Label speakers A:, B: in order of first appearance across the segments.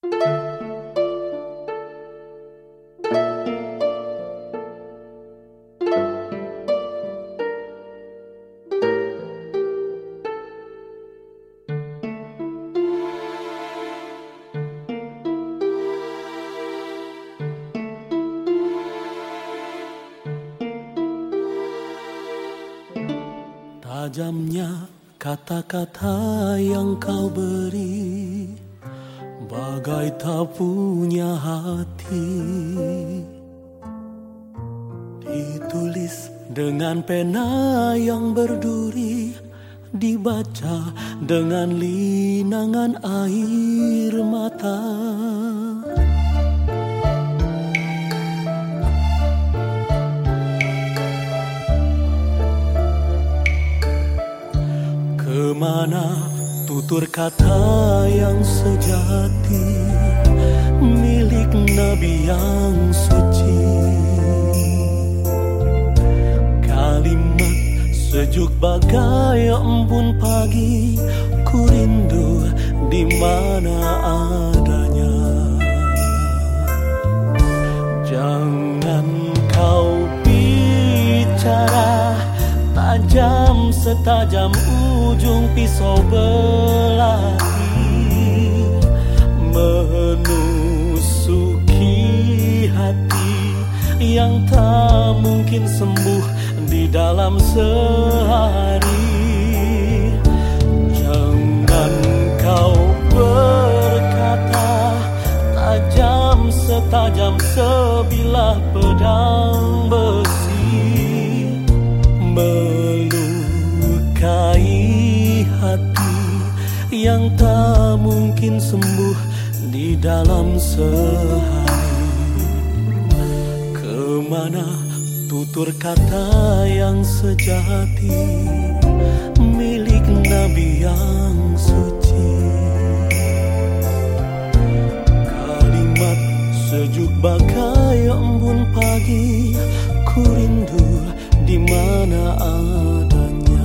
A: Tajamnya kata-kata yang kau beri, bagai tak punya hati. Ditulis dengan pena yang berduri, dibaca dengan linangan air mata. Kemana tutur kata yang sejati, milik Nabi yang suci. Kalimat sejuk bagai embun pagi, ku rindu di mana adanya. Jangan kau bicara tajam setajam ujung pisau belati, menusuki hati yang tak mungkin sembuh di dalam sehari. Jangan kau berkata tajam setajam sebilah pedang besi, melukai hati yang tak mungkin sembuh di dalam sehari. Kemana tutur kata yang sejati, milik Nabi yang suci. Kalimat sejuk bagai embun pagi, ku rindu di mana adanya.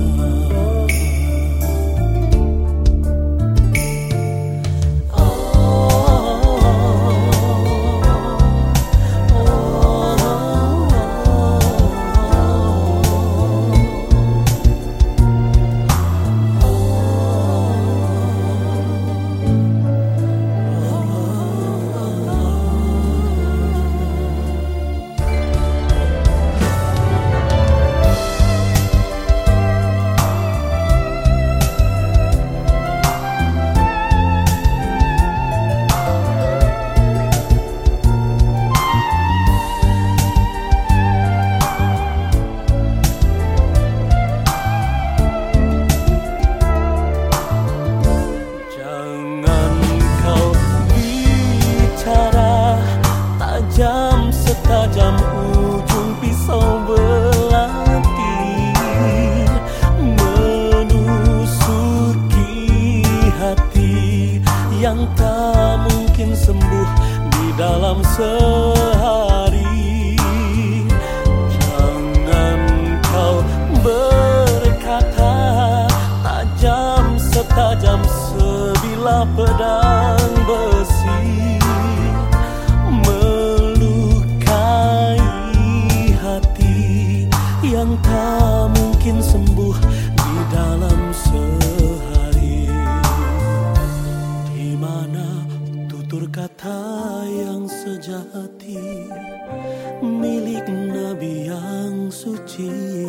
A: Setajam ujung pisau belati, menusuki hati yang tak mungkin sembuh di dalam sehari. Jangan kau berkata tajam setajam sebilah pedang besi, yang tak mungkin sembuh di dalam sehari. Di mana tutur kata yang sejati, milik Nabi yang suci.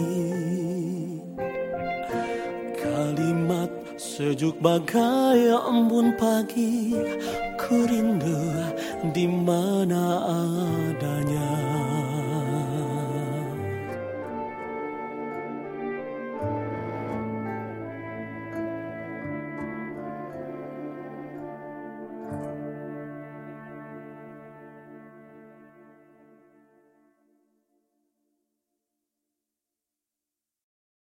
A: Kalimat sejuk bagai embun pagi, ku rindu di mana adanya.